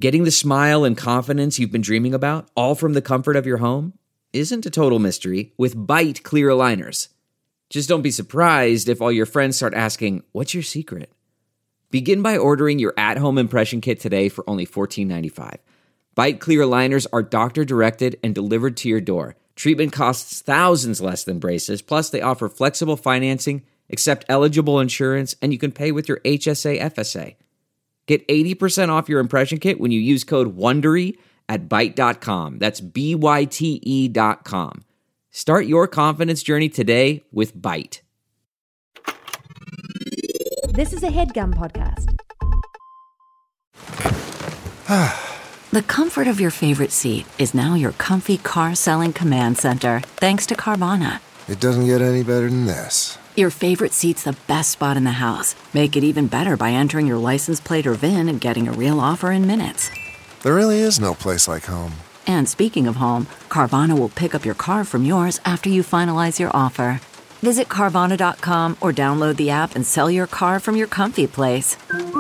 Getting the smile and confidence you've been dreaming about, all from the comfort of your home, isn't a total mystery with Byte clear aligners. Just don't be surprised if all your friends start asking, "What's your secret?" Begin by ordering your at-home impression kit today for only $14.95. Byte clear aligners are doctor-directed and delivered to your door. Treatment costs thousands less than braces, plus they offer flexible financing, accept eligible insurance, and you can pay with your HSA FSA. Get 80% off your impression kit when you use code WONDERY at Byte.com. That's BYTE.com. Start your confidence journey today with Byte. This is a HeadGum podcast. The comfort of your favorite seat is now your comfy car selling command center, thanks to Carvana. It doesn't get any better than this. Your favorite seat's the best spot in the house. Make it even better by entering your license plate or VIN and getting a real offer in minutes. There really is no place like home. And speaking of home, Carvana will pick up your car from yours after you finalize your offer. Visit Carvana.com or download the app and sell your car from your comfy place.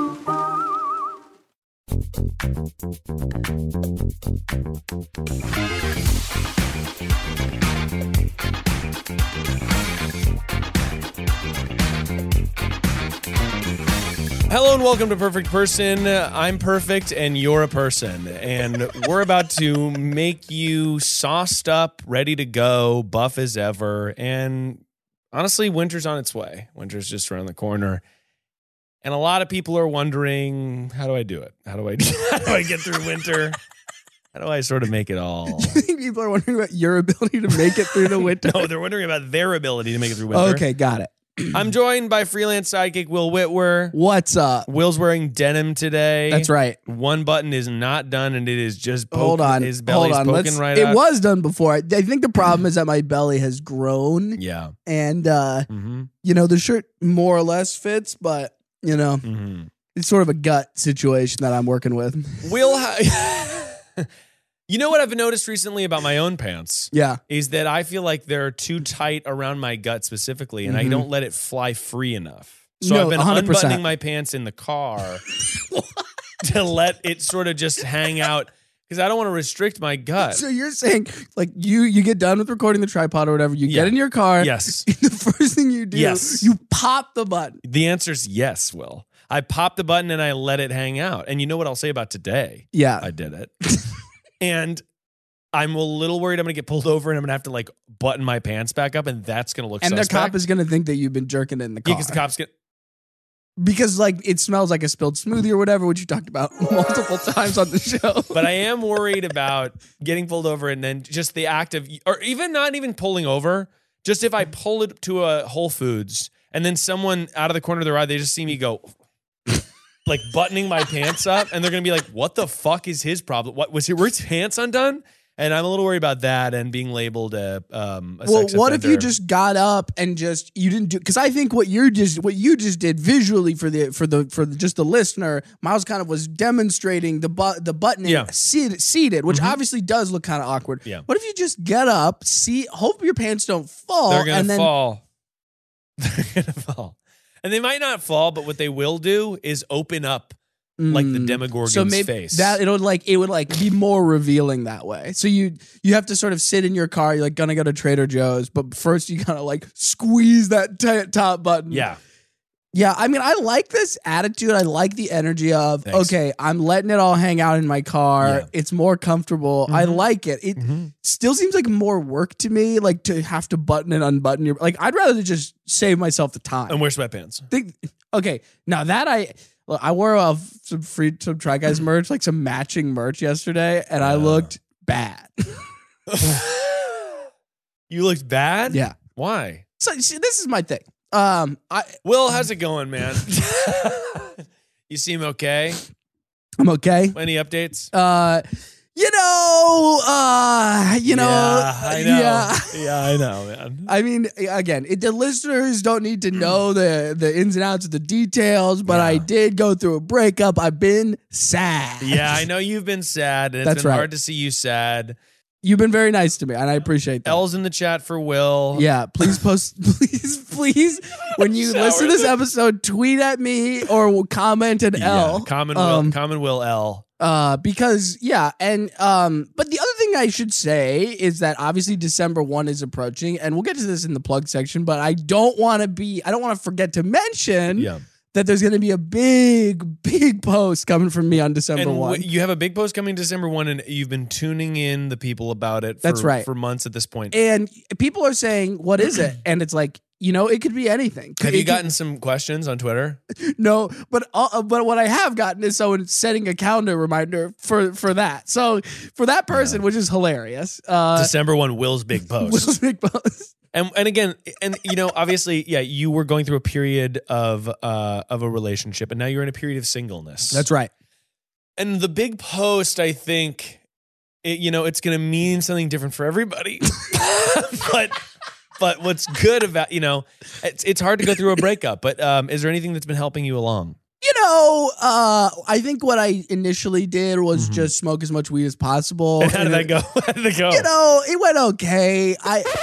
Hello and welcome to Perfect Person. I'm perfect and you're a person. And we're about to make you sauced up, ready to go, buff as ever. And honestly, winter's on its way. Winter's just around the corner. And a lot of people are wondering, how do I do it? How do I get through winter? How do I sort of make it all? Do you think people are wondering about your ability to make it through the winter? No, they're wondering about their ability to make it through winter. Okay, got it. I'm joined by freelance sidekick Will Whitwer. What's up? Will's wearing denim today. That's right. One button is not done, and it is just Hold on. His belly's poking right It out. was done before. I think the problem is that my belly has grown. Yeah. And, the shirt more or less fits, but, it's sort of a gut situation that I'm working with. Will, you know what I've noticed recently about my own pants? Yeah. Is that I feel like they're too tight around my gut specifically, and I don't let it fly free enough. So I've been 100%. unbuttoning my pants in the car to let it sort of just hang out because I don't want to restrict my gut. So you're saying, like, you get done with recording the tripod or whatever, you get in your car. Yes. The first thing you do, you pop the button. The answer is yes, Will. I pop the button and I let it hang out. And you know what I'll say about today? Yeah. I did it. And I'm a little worried I'm going to get pulled over and I'm going to have to like button my pants back up and that's going to look suspect. And the cop is going to think that you've been jerking it in the car. Yeah, because the cop's going to... Because like it smells like a spilled smoothie or whatever, which you talked about multiple times on the show. But I am worried about getting pulled over and then just the act of, or even not even pulling over, just if I pull it to a Whole Foods and then someone out of the corner of their eye, they just see me go... like buttoning my pants up, and they're gonna be like, "What the fuck is his problem? Were his pants undone?" And I'm a little worried about that and being labeled a sex what offender. if you just got up and you didn't do? Because I think what you just did visually for just the listener, Miles kind of was demonstrating the buttoning seated, which obviously does look kind of awkward. Yeah. What if you just get up, hope your pants don't fall, They're gonna and then fall. They're gonna fall. And they might not fall, but what they will do is open up like the Demogorgon's face. That it would be more revealing that way. So you have to sort of sit in your car. You're like gonna go to Trader Joe's, but first you gotta like squeeze that top button. Yeah. Yeah, I mean, I like this attitude. I like the energy of, Thanks. okay, I'm letting it all hang out in my car. Yeah. It's more comfortable. I like it. It still seems like more work to me, like to have to button and unbutton your, like, I'd rather just save myself the time. And wear sweatpants. Okay, now that I wore some Try Guys merch, like some matching merch yesterday, and I looked bad. You looked bad? Yeah. Why? So see, this is my thing. Will, how's it going, man? You seem okay? I'm okay. Any updates? Yeah, I know. Yeah, I know, man. I mean, again, the listeners don't need to know the ins and outs of the details, but I did go through a breakup. I've been sad. Yeah, I know you've been sad, and it's been hard to see you sad. You've been very nice to me, and I appreciate that. L's in the chat for Will. Yeah, please post, please, when you listen to this episode, tweet at me or comment an L. Common Will L. Because and but the other thing I should say is that obviously December 1 is approaching, and we'll get to this in the plug section, but I don't want to forget to mention that there's going to be a big post coming from me on December 1. You have a big post coming December 1, and you've been tuning in the people about it for months at this point. And people are saying, what is it? And it's like, it could be anything. Have you gotten some questions on Twitter? No, but what I have gotten is someone setting a calendar reminder for that. So for that person, which is hilarious. December 1, Will's big post. Will's big post. And again, obviously, you were going through a period of a relationship, and now you're in a period of singleness. That's right. And the big post, I think, it's going to mean something different for everybody. But what's good about, it's hard to go through a breakup, but is there anything that's been helping you along? I think what I initially did was just smoke as much weed as possible. And how did that go? How did it go? It went okay.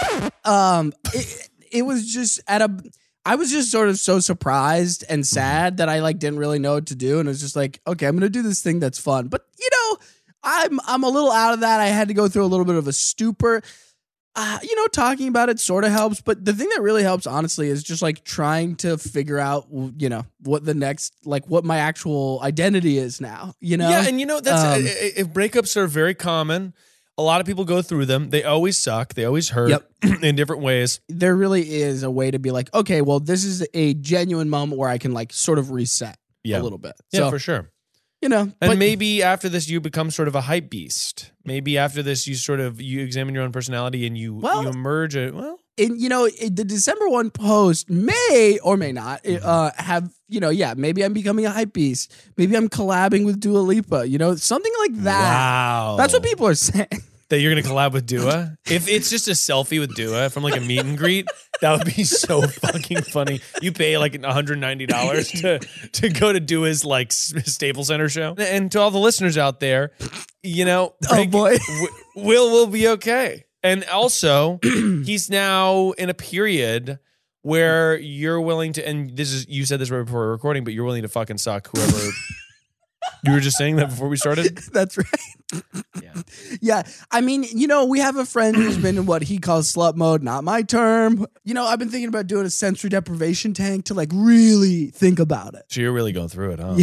It was just I was just sort of so surprised and sad that I didn't really know what to do. And it was just like, okay, I'm going to do this thing that's fun. But, I'm a little out of that. I had to go through a little bit of a stupor. Talking about it sort of helps, but the thing that really helps, honestly, is just trying to figure out, what the next, what my actual identity is now, Yeah, and that's if breakups are very common. A lot of people go through them. They always suck. They always hurt in different ways. There really is a way to be like, okay, well, this is a genuine moment where I can sort of reset a little bit. Yeah, for sure. And maybe after this, you become sort of a hype beast. Maybe after this, you examine your own personality and you emerge. The December 1 post may or may not have, maybe I'm becoming a hype beast. Maybe I'm collabing with Dua Lipa, something like that. Wow. That's what people are saying. That you're going to collab with Dua? If it's just a selfie with Dua from a meet and greet, that would be so fucking funny. You pay $190 to go to Dua's Staples Center show. And to all the listeners out there, oh boy, Will be okay. And also, he's now in a period where you're willing to, and you said this right before we're recording, but you're willing to fucking suck whoever. You were just saying that before we started? That's right. Yeah. I mean, we have a friend who's been in what he calls slut mode, not my term. I've been thinking about doing a sensory deprivation tank to really think about it. So you're really going through it, huh?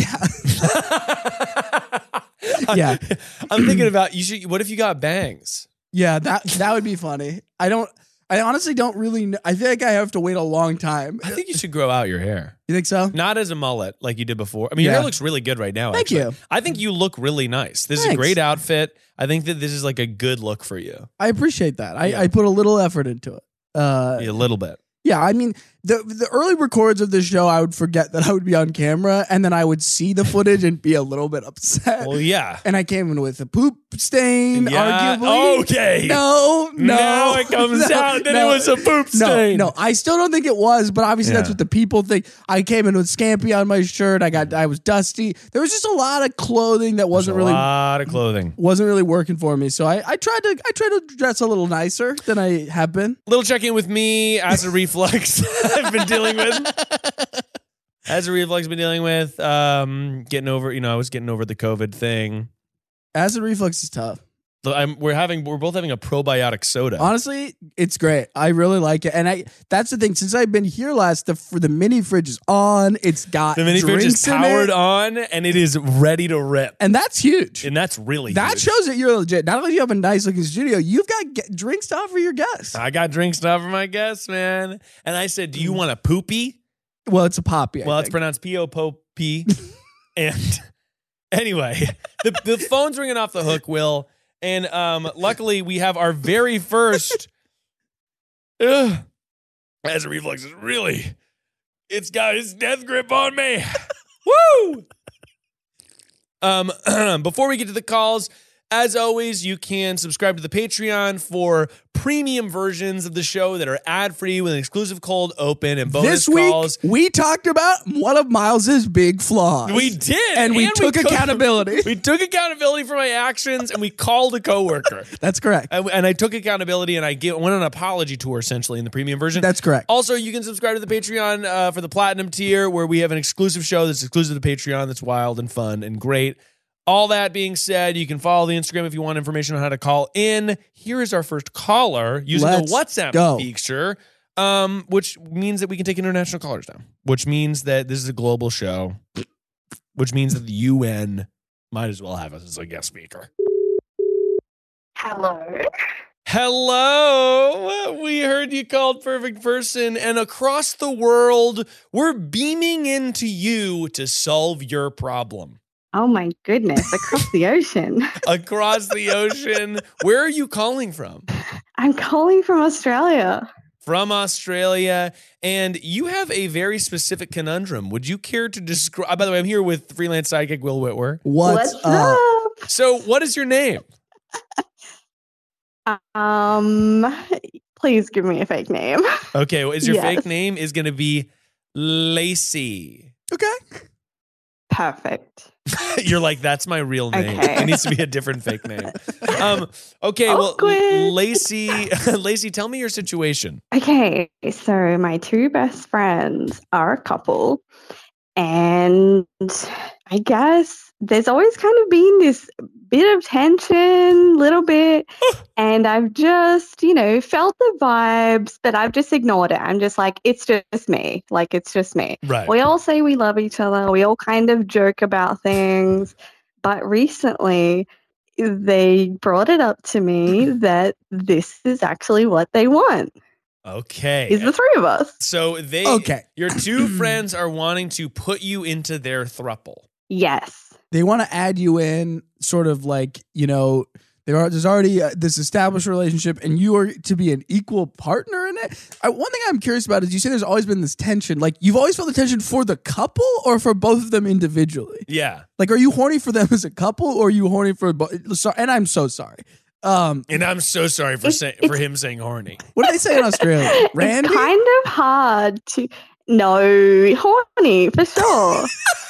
Yeah. Yeah. I'm thinking about, what if you got bangs? Yeah, that would be funny. I honestly don't really know. I think I have to wait a long time. I think you should grow out your hair. You think so? Not as a mullet like you did before. I mean, your hair looks really good right now. Thank you. I think you look really nice. This is a great outfit. I think that this is a good look for you. I appreciate that. I put a little effort into it. A little bit. Yeah, I mean, the early records of the show, I would forget that I would be on camera, and then I would see the footage and be a little bit upset. Well, yeah. And I came in with a poop stain, arguably. Okay. No. Now it comes out that it was a poop stain. No, I still don't think it was, but obviously that's what the people think. I came in with Scampi on my shirt. I was dusty. There was just a lot of clothing that wasn't really working for me. So I tried to dress a little nicer than I have been. Little check-in with me as a reflex. I've been dealing with. As a reflex, been dealing with getting over. I was getting over the COVID thing. Acid reflux is tough. We're both having a probiotic soda. Honestly, it's great. I really like it, and that's the thing. Since I've been here last, the mini fridge is on. It's got the mini fridge is powered on, and it is ready to rip. And that's huge. And that's really that huge. shows that you're legit. Not only do you have a nice looking studio, you've got drinks to offer your guests. I got drinks to offer my guests, man. And I said, "Do you want a poopy?" Well, it's a poppy. Well, it's pronounced P-O-P-P. And anyway, the phone's ringing off the hook, Will. And luckily, we have our very first. Acid reflux is really. It's got its death grip on me. Woo! Before we get to the calls, as always, you can subscribe to the Patreon for premium versions of the show that are ad-free with an exclusive cold open and bonus calls. This week, we talked about one of Miles's big flaws. We did. And we took accountability. We took accountability for my actions, and we called a coworker. That's correct. And I took accountability, and I went on an apology tour, essentially, in the premium version. That's correct. Also, you can subscribe to the Patreon for the Platinum tier, where we have an exclusive show that's exclusive to Patreon that's wild and fun and great. All that being said, you can follow the Instagram if you want information on how to call in. Here is our first caller using the WhatsApp feature, which means that we can take international callers now, which means that this is a global show, which means that the UN might as well have us as a guest speaker. Hello. We heard you called Perfect Person, and across the world, we're beaming into you to solve your problem. Oh my goodness, across the ocean. Across the ocean. Where are you calling from? I'm calling from Australia. From Australia, and you have a very specific conundrum. Would you care to describe? By the way, I'm here with freelance sidekick Will Whitwer. What's up? So, what is your name? Please give me a fake name. Okay, well, your fake name is going to be Lacey. Okay. Perfect. You're like, that's my real name. Okay. It needs to be a different fake name. Okay, Awkward. well, Lacey, tell me your situation. Okay, so my two best friends are a couple, and I guess there's always kind of been this bit of tension, little bit, and I've just, felt the vibes, but I've just ignored it. I'm just like, it's just me. Like, it's just me. Right. We all say we love each other. We all kind of joke about things, but recently they brought it up to me that this is actually what they want. Okay. Is the three of us. So your two friends are wanting to put you into their throuple. Yes. They want to add you in, sort of like, there's already this established relationship, and you are to be an equal partner in it. One thing I'm curious about is you say there's always been this tension. Like, you've always felt the tension for the couple or for both of them individually? Yeah. Like, are you horny for them as a couple, or are you horny for both? And I'm so sorry. And I'm so sorry for him saying horny. What do they say in Australia? Randy? It's kind of hard to... No, horny, for sure.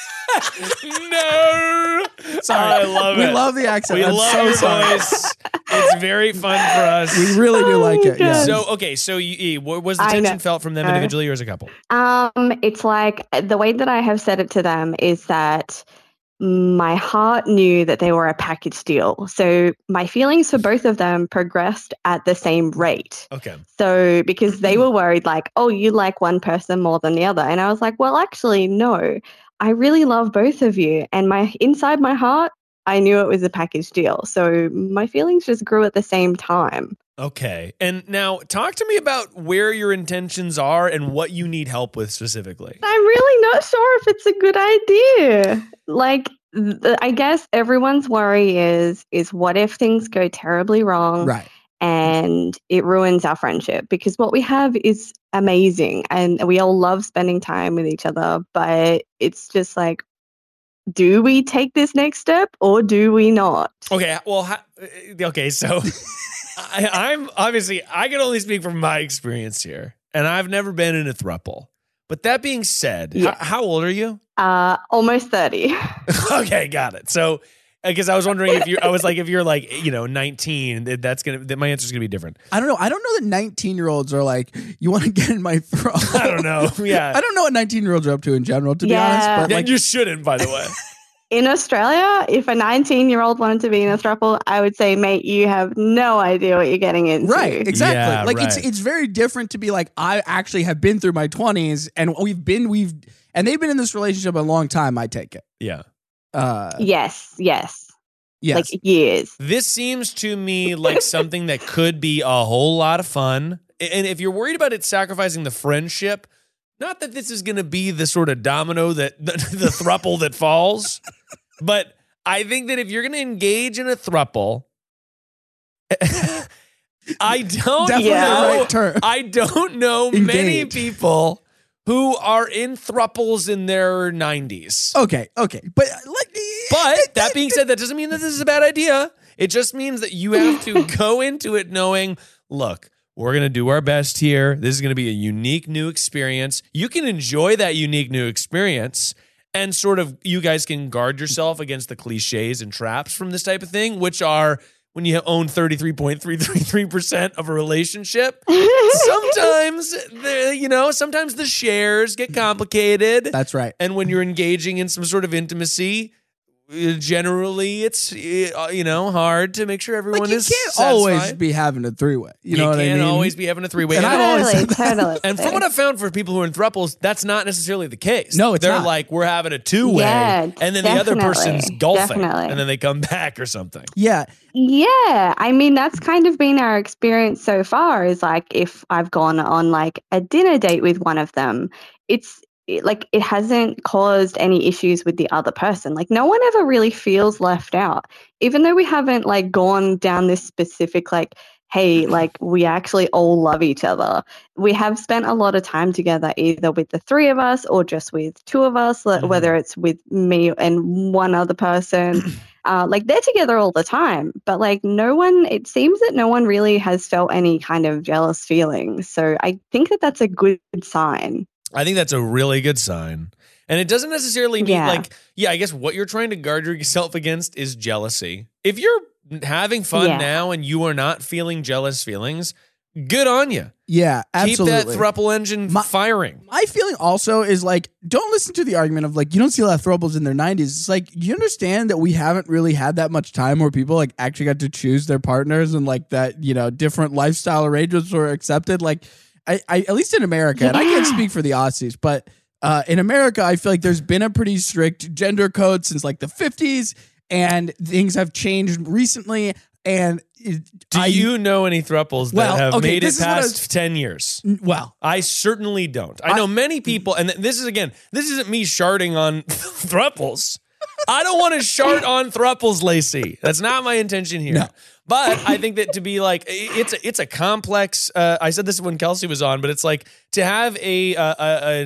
No. Sorry. I love it. We love the accent. We I'm love so your sorry. voice. It's very fun for us. We really do like it. Yeah. So what was the tension felt from them individually or as a couple? It's like the way that I have said it to them is that my heart knew that they were a package deal. So my feelings for both of them progressed at the same rate. Okay. So because they were worried like, oh, you like one person more than the other. And I was like, well, actually, no. I really love both of you. And inside my heart, I knew it was a package deal. So my feelings just grew at the same time. Okay. And now talk to me about where your intentions are and what you need help with specifically. I'm really not sure if it's a good idea. Like, I guess everyone's worry is what if things go terribly wrong? Right. And it ruins our friendship, because what we have is amazing and we all love spending time with each other, but it's just like, do we take this next step or do we not? Okay, well, so I'm obviously, I can only speak from my experience here, and I've never been in a throuple. But that being said, how old are you? Almost 30. Okay, got it. So, because I was wondering if you're like, 19, my answer's gonna be different. I don't know. I don't know that 19-year-olds are like, you want to get in my throat. I don't know. Yeah. I don't know what 19-year-olds are up to in general, to be honest. But like, you shouldn't, by the way. In Australia, if a 19-year-old wanted to be in a throuple, I would say, mate, you have no idea what you're getting into. Right, exactly. Yeah, like right. it's very different to be like, I actually have been through my 20s, and and they've been in this relationship a long time. I take it. Yeah. Yes. Like years. This seems to me like something that could be a whole lot of fun. And if you're worried about it sacrificing the friendship, not that this is going to be the sort of domino that the throuple that falls, but I think that if you're going to engage in a throuple, I don't Definitely know. the right term. I don't know many people who are in throuples in their 90s. Okay. But That being said, that doesn't mean that this is a bad idea. It just means that you have to go into it knowing, look, we're going to do our best here. This is going to be a unique new experience. You can enjoy that unique new experience, and sort of you guys can guard yourself against the cliches and traps from this type of thing, which are when you own 33.333% of a relationship. Sometimes the shares get complicated. That's right. And when you're engaging in some sort of intimacy, generally it's hard to make sure everyone is you can't satisfied. always be having a three-way. You know what I mean? You can't always be having a three-way. And I've always said that. Totally. And from what I've found for people who are in thruples, that's not necessarily the case. No, it's They're not. like, we're having a two-way, and then the other person's golfing, and then they come back or something. Yeah. Yeah, I mean, that's kind of been our experience so far, is like if I've gone on like a dinner date with one of them, it hasn't caused any issues with the other person. Like no one ever really feels left out, even though we haven't like gone down this specific like, hey, like we actually all love each other. We have spent a lot of time together, either with the three of us or just with two of us, whether it's with me and one other person. Like they're together all the time, but like it seems that no one really has felt any kind of jealous feelings. So I think that that's a good sign. I think that's a really good sign. And it doesn't necessarily mean I guess what you're trying to guard yourself against is jealousy. If you're having fun now and you are not feeling jealous feelings, good on you. Yeah, absolutely. Keep that throuple engine firing. My feeling also is like, don't listen to the argument of like, you don't see a lot of thruples in their 90s. It's like, you understand that we haven't really had that much time where people like actually got to choose their partners and like that, different lifestyle arrangements were accepted. Like, I at least in America, and I can't speak for the Aussies, but in America, I feel like there's been a pretty strict gender code since like the 50s, and things have changed recently. And do you know any thruples that have made it past 10 years? Well, I certainly don't. I know many people, and this isn't me sharding on thruples. I don't want to shart on thruples, Lacey. That's not my intention here. No. But I think that to be like, it's a complex, I said this when Kelsey was on, but it's like to have a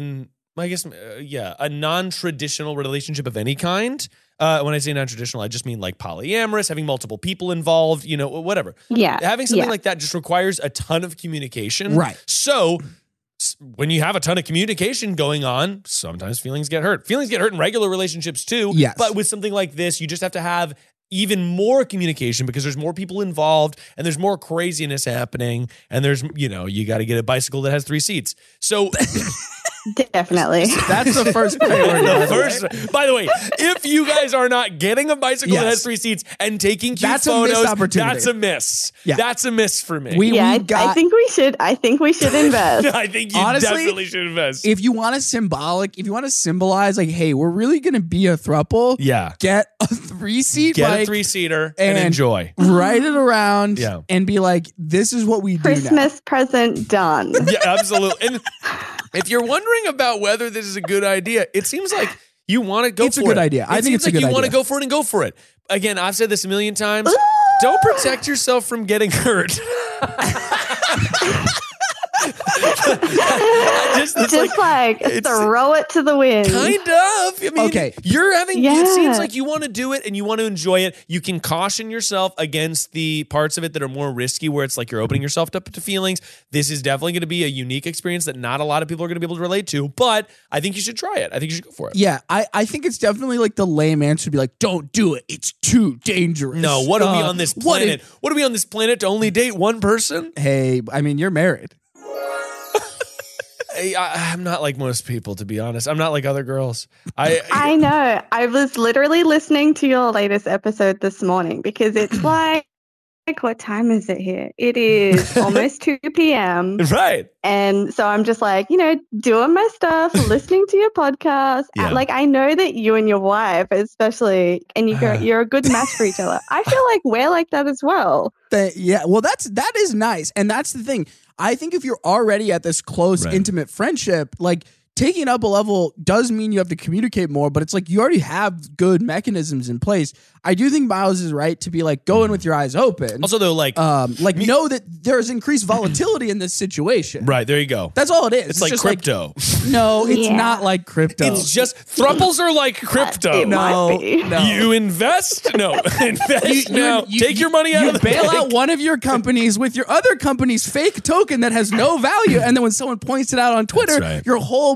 non-traditional relationship of any kind. When I say non-traditional, I just mean like polyamorous, having multiple people involved, whatever. Yeah. Having something like that just requires a ton of communication. Right. So when you have a ton of communication going on, sometimes feelings get hurt. Feelings get hurt in regular relationships too. Yes. But with something like this, you just have to have even more communication because there's more people involved and there's more craziness happening. And there's, you got to get a bicycle that has 3 seats. So definitely. That's the first priority. By the way, if you guys are not getting a bicycle that has 3 seats and taking cute photos, that's a miss. Yeah. That's a miss for me. I think we should invest. I think you definitely should invest. If you want to symbolize like, hey, we're really going to be a throuple. Yeah. Get a 3-seat bike. Get a 3-seater and enjoy. Ride it around and be like, this is what we do now. Christmas present done. Yeah, absolutely. And if you're wondering about whether this is a good idea, it seems like you want to go for it. It's a good idea. I think it's a good idea. You want to go for it and go for it. Again, I've said this a million times. Don't protect yourself from getting hurt. just throw it to the wind. Kind of. I mean, you're having, it seems like you want to do it and you want to enjoy it. You can caution yourself against the parts of it that are more risky, where it's like you're opening yourself up to feelings. This is definitely going to be a unique experience that not a lot of people are going to be able to relate to, but I think you should try it. I think you should go for it. Yeah, I think it's definitely like the lame answer to be like, don't do it. It's too dangerous. No, what are we on this planet? What are we on this planet to only date one person? Hey, I mean, you're married. I'm not like most people, to be honest. I'm not like other girls. I know. I was literally listening to your latest episode this morning because it's like, what time is it here? It is almost 2 p.m. Right. And so I'm just like, doing my stuff, listening to your podcast. Yeah. Like, I know that you and your wife, especially, and you're a good match for each other. I feel like we're like that as well. Well, that is nice. And that's the thing. I think if you're already at this close, intimate friendship, like taking it up a level does mean you have to communicate more, but it's like you already have good mechanisms in place. I do think Miles is right to be like, go in with your eyes open. Also, though, know that there's increased volatility in this situation. Right, there you go. That's all it is. It's like just crypto. No, it's not like crypto. It's just thruples are like crypto. No. You invest? No. Invest now. Take your money out of the bail bank. out one of your companies with your other company's fake token that has no value, and then when someone points it out on Twitter, your whole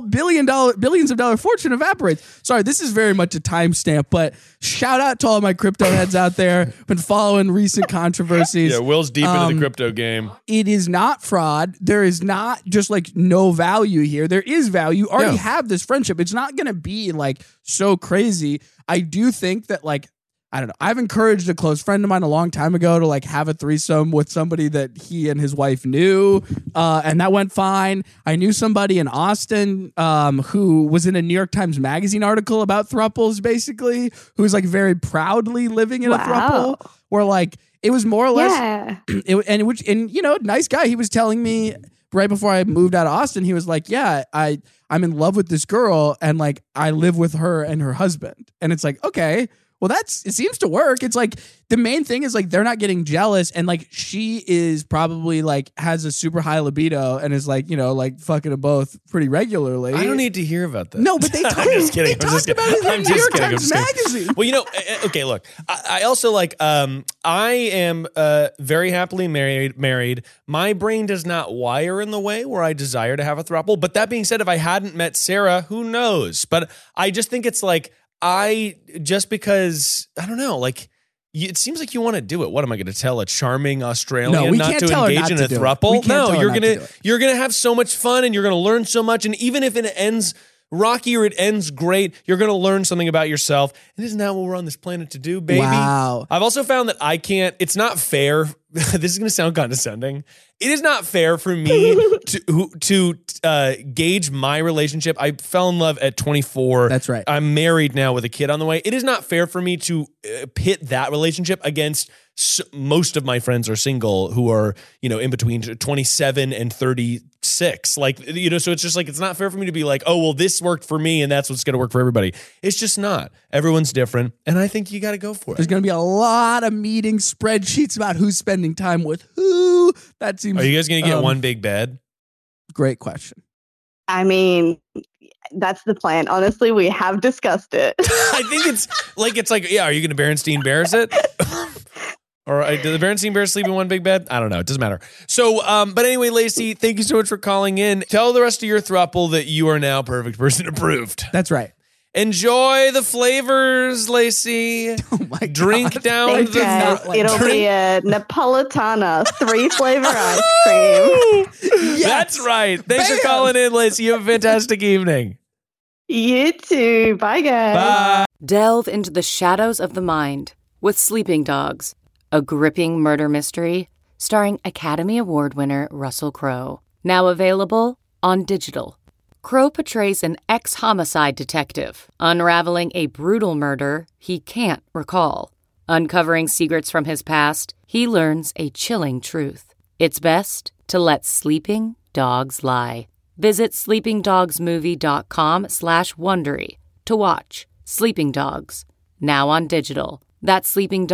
billions of dollar fortune evaporates. Sorry, this is very much a timestamp, but shout out to all my crypto heads out there. Been following recent controversies. Yeah, Will's deep into the crypto game. It is not fraud. There is not just like no value here. There is value. You already have this friendship. It's not going to be like so crazy. I do think that like, I don't know. I've encouraged a close friend of mine a long time ago to like have a threesome with somebody that he and his wife knew, and that went fine. I knew somebody in Austin who was in a New York Times Magazine article about thruples, basically, who's like very proudly living in a thruple, where like it was more or less, and you know, nice guy. He was telling me right before I moved out of Austin, he was like, "Yeah, I'm in love with this girl, and like I live with her and her husband," and it's like, okay. Well, it seems to work. It's like the main thing is like they're not getting jealous, and like she is probably like has a super high libido and is like, you know, like fucking them both pretty regularly. I don't need to hear about that. No, but they talked, I'm just kidding. They talked about it in the New York Times Magazine. Well, you know, okay, look, I also like, I am very happily married. My brain does not wire in the way where I desire to have a throuple. But that being said, if I hadn't met Sarah, who knows? But I just think it's like, because I don't know, like it seems like you want to do it. What am I going to tell a charming Australian not to engage in a throuple? No, you're gonna have so much fun and you're gonna learn so much. And even if it ends rocky or it ends great, you're gonna learn something about yourself. And isn't that what we're on this planet to do, baby? Wow. I've also found that it's not fair. This is going to sound condescending. It is not fair for me to gauge my relationship. I fell in love at 24. That's right. I'm married now with a kid on the way. It is not fair for me to pit that relationship against most of my friends are single who are, you know, in between 27 and 36. Like, you know, so it's just like, it's not fair for me to be like, oh, well, this worked for me and that's what's going to work for everybody. It's just not. Everyone's different. And I think you got to go for it. There's going to be a lot of meeting spreadsheets about who's spending time with who. That seems. Are you guys going to get one big bed? Great question. I mean, that's the plan. Honestly, we have discussed it. I think it's like, yeah, are you going to Berenstein Bears it? Or do the Berenstein Bears sleep in one big bed? I don't know. It doesn't matter. So, but anyway, Lacey, thank you so much for calling in. Tell the rest of your throuple that you are now perfect person approved. That's right. Enjoy the flavors, Lacey. Oh my God. Drink down Thanks, the. guys. It'll be a Napolitana 3-flavor ice cream. Yes. That's right. Thanks for calling in, Lacey. You have a fantastic evening. You too. Bye, guys. Bye. Delve into the shadows of the mind with Sleeping Dogs, a gripping murder mystery starring Academy Award winner Russell Crowe. Now available on digital. Crowe portrays an ex-homicide detective unraveling a brutal murder he can't recall. Uncovering secrets from his past, he learns a chilling truth. It's best to let sleeping dogs lie. Visit sleepingdogsmovie.com/Wondery to watch Sleeping Dogs, now on digital. That's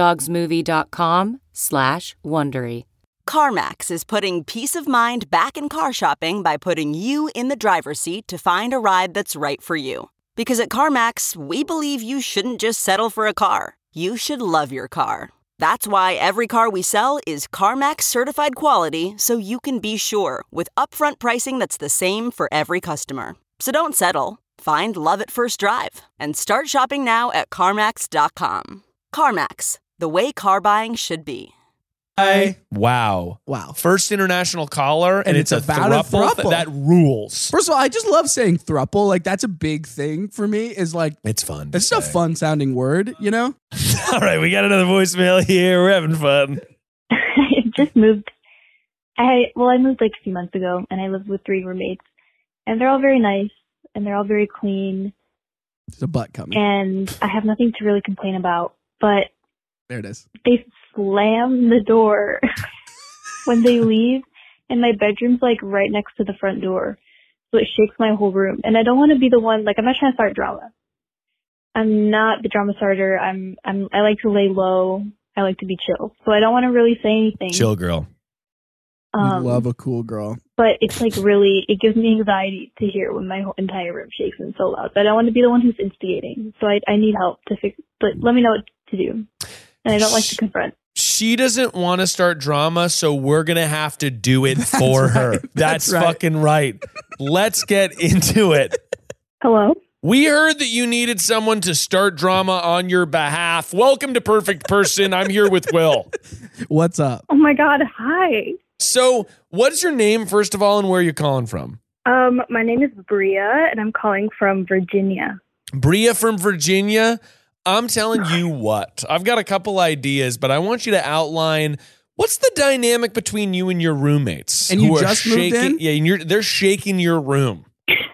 sleepingdogsmovie.com/Wondery. CarMax is putting peace of mind back in car shopping by putting you in the driver's seat to find a ride that's right for you. Because at CarMax, we believe you shouldn't just settle for a car. You should love your car. That's why every car we sell is CarMax certified quality, so you can be sure with upfront pricing that's the same for every customer. So don't settle. Find love at first drive and start shopping now at CarMax.com. CarMax, the way car buying should be. Wow. First international caller, and it's about a throuple. That rules. First of all, I just love saying throuple. Like, that's a big thing for me. Is like, it's fun. It's a fun sounding word, you know? All right, we got another voicemail here. We're having fun. I just moved. I moved like a few months ago, and I lived with 3 roommates. And they're all very nice, and they're all very clean. There's a butt coming. And I have nothing to really complain about. But there it is. They slam the door when they leave, and my bedroom's like right next to the front door, so it shakes my whole room. And I don't want to be the one, like, I'm not trying to start drama. I'm not the drama starter. I like to lay low. I like to be chill, so I don't want to really say anything. Chill girl. You love a cool girl. But it's like really, it gives me anxiety to hear when my whole entire room shakes and so loud. But I don't want to be the one who's instigating, so I need help to fix. But let me know what to do. And I don't like to confront. she doesn't want to start drama, so we're going to have to do it for her. That's right. fucking right. Let's get into it. Hello? We heard that you needed someone to start drama on your behalf. Welcome to Perfect Person. I'm here with Will. What's up? Oh my God, hi. So, what's your name, first of all, and where are you calling from? My name is Bria, and I'm calling from Virginia. Bria from Virginia. I'm telling you what. I've got a couple ideas, but I want you to outline what's the dynamic between you and your roommates. And you just moved in? Yeah, and they're shaking your room.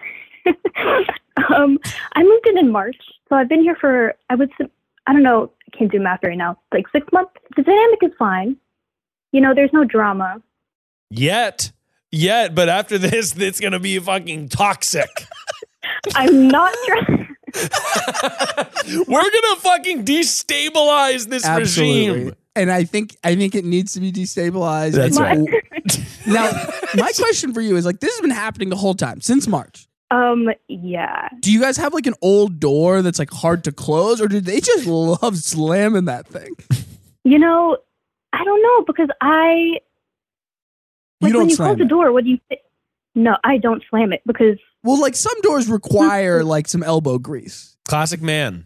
I moved in March, so I've been here for, I don't know, I can't do math right now, like 6 months. The dynamic is fine. You know, there's no drama. Yet, but after this, it's going to be fucking toxic. I'm not trying. We're going to fucking destabilize this regime. And I think it needs to be destabilized. That's right. Now, my question for you is like, this has been happening the whole time since March. Yeah. Do you guys have like an old door that's like hard to close, or do they just love slamming that thing? You know, I don't know, because when you close the door, what do you think? No, I don't slam it because... Well, like some doors require like some elbow grease. Classic man.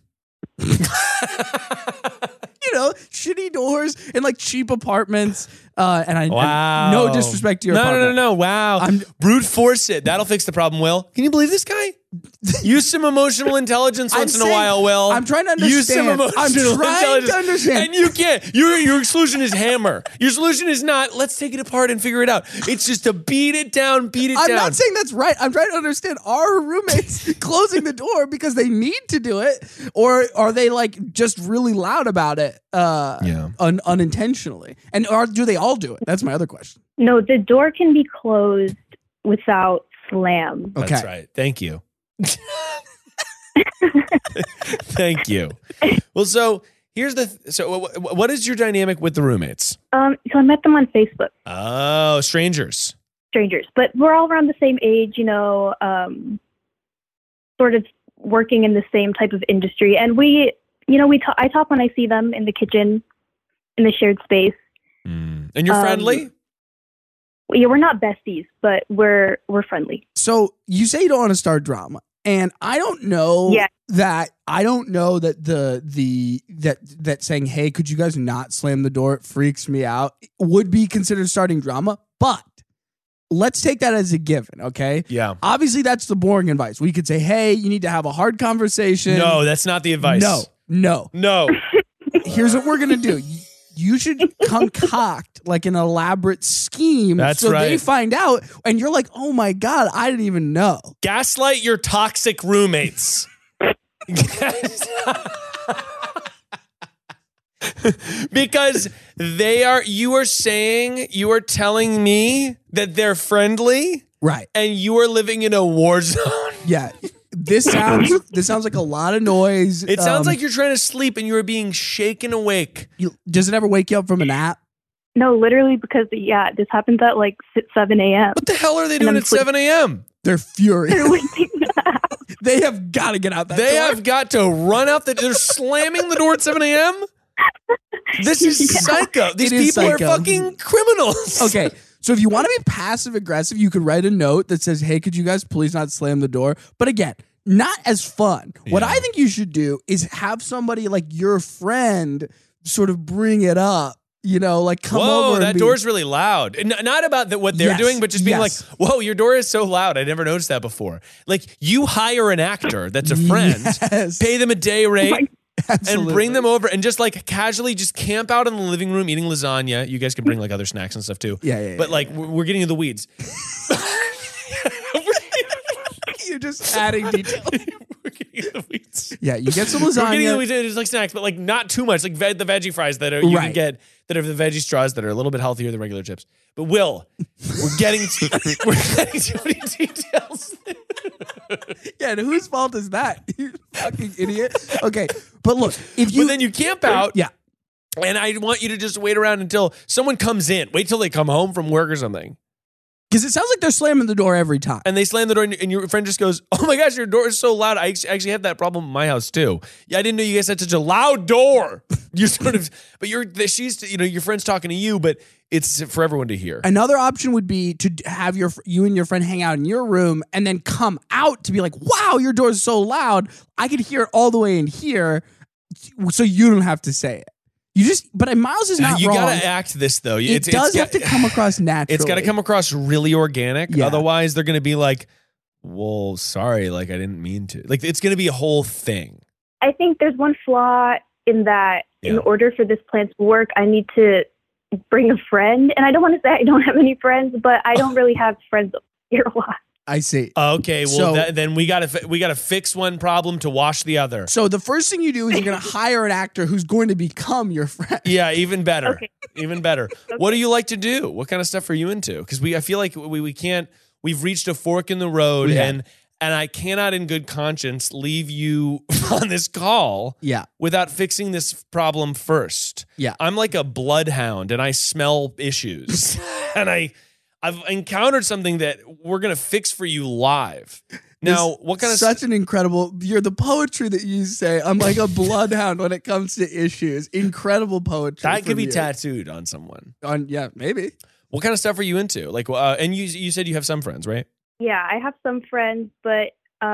You know, shitty doors in like cheap apartments. And wow. No disrespect to your apartment. No. Wow. Brute force it. That'll fix the problem, Will. Can you believe this guy? Use some emotional intelligence once in a while, Will. I'm trying to understand. Use some emotional intelligence. To understand. And you can't. Your solution is hammer. Your solution is not, let's take it apart and figure it out. It's just to beat it down. I'm not saying that's right. I'm trying to understand, are roommates closing the door because they need to do it? Or are they like just really loud about it unintentionally? And do they all do it? That's my other question. No, the door can be closed without slam. Okay. That's right. Thank you. Thank you. Well, so here's what is your dynamic with the roommates? So I met them on Facebook. Oh, strangers, but we're all around the same age, you know, sort of working in the same type of industry. And I talk when I see them in the kitchen, in the shared space. And you're friendly? Yeah, we're not besties, but we're friendly. So you say you don't want to start drama, and I don't know that that saying, hey, could you guys not slam the door? It freaks me out. Would be considered starting drama, but let's take that as a given, okay? Yeah. Obviously, that's the boring advice. We could say, hey, you need to have a hard conversation. No, that's not the advice. No. Here's what we're gonna do. You should concoct like an elaborate scheme. That's so right. They find out and you're like, oh my God, I didn't even know. Gaslight your toxic roommates. Because you are telling me that they're friendly. Right. And you are living in a war zone. Yeah. This sounds like a lot of noise. It sounds like you're trying to sleep and you are being shaken awake. Does it ever wake you up from a nap? No, literally, because this happens at like 7 a.m. What the hell are they doing at 7 a.m.? They're furious. They have got to get out that door. They have got to run out they're slamming the door at 7 a.m.? This is psycho. These people are fucking criminals. Okay. So if you want to be passive aggressive, you could write a note that says, hey, could you guys please not slam the door? But again, not as fun. Yeah. What I think you should do is have somebody like your friend sort of bring it up. You know, like come over. That door's really loud. Not about what they're doing, but just being like, whoa, your door is so loud. I never noticed that before. Like you hire an actor that's a friend, pay them a day rate. Absolutely. And bring them over and just like casually just camp out in the living room eating lasagna. You guys can bring like other snacks and stuff too. Yeah. But like we're getting into the weeds. You're just adding detail. We're getting into the weeds. Yeah, you get some lasagna. We're getting into the weeds. It's like snacks, but like not too much. Like the veggie fries that you can get that are the veggie straws that are a little bit healthier than regular chips. But Will, we're getting too many details. Yeah, and whose fault is that? You fucking idiot. Okay, but look, but then you camp out. Yeah. And I want you to just wait around until someone comes in. Wait till they come home from work or something. Because it sounds like they're slamming the door every time. And they slam the door, and your friend just goes, "Oh my gosh, your door is so loud." I actually have that problem in my house too. Yeah, I didn't know you guys had such a loud door. You're sort of, but she's, your friend's talking to you, but it's for everyone to hear. Another option would be to have you and your friend hang out in your room and then come out to be like, "Wow, your door is so loud. I could hear it all the way in here," so you don't have to say it. But Miles is not you wrong. You gotta act this though. It does have to come across naturally. It's got to come across really organic. Yeah. Otherwise, they're gonna be like, "Well, sorry, like I didn't mean to." Like it's gonna be a whole thing. I think there's one flaw in that. In order for this plan to work, I need to bring a friend, and I don't want to say I don't have any friends, but I don't really have friends here a lot. I see. Okay, well then we gotta fix one problem to wash the other. So the first thing you do is you're going to hire an actor who's going to become your friend. Yeah, even better. Okay. Even better. Okay. What do you like to do? What kind of stuff are you into? Because I feel like we can't. We've reached a fork in the road, and I cannot, in good conscience, leave you on this call. Without fixing this problem first. Yeah, I'm like a bloodhound, and I smell issues, and I've encountered something that we're going to fix for you live. Now, what kind of... Such an incredible... You're the poetry that you say. I'm like a bloodhound when it comes to issues. Incredible poetry. That could be tattooed on someone. Yeah, maybe. What kind of stuff are you into? Like, and you said you have some friends, right? Yeah, I have some friends, but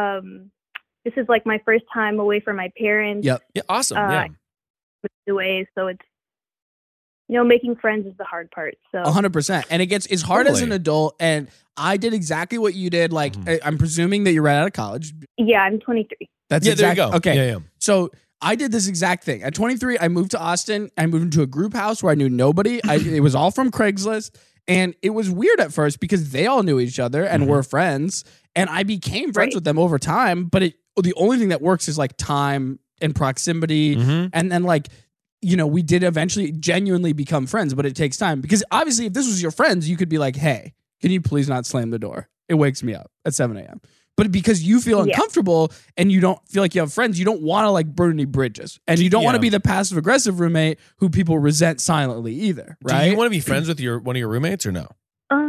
this is like my first time away from my parents. Yep. Yeah, awesome. Yeah. Away, so it's... making friends is the hard part. So 100%. And it's hard as an adult. And I did exactly what you did. Like, I'm presuming that you're right out of college. Yeah, I'm 23. That's there you go. Okay. Yeah. So I did this exact thing. At 23, I moved to Austin. I moved into a group house where I knew nobody. It was all from Craigslist. And it was weird at first because they all knew each other and were friends. And I became friends with them over time. But the only thing that works is like time and proximity. And then like, we did eventually genuinely become friends, but it takes time. Because obviously, if this was your friends, you could be like, "Hey, can you please not slam the door? It wakes me up at 7 a.m. But because you feel uncomfortable and you don't feel like you have friends, you don't want to like burn any bridges. And you don't want to be the passive-aggressive roommate who people resent silently either, right? Do you want to be friends with one of your roommates or no?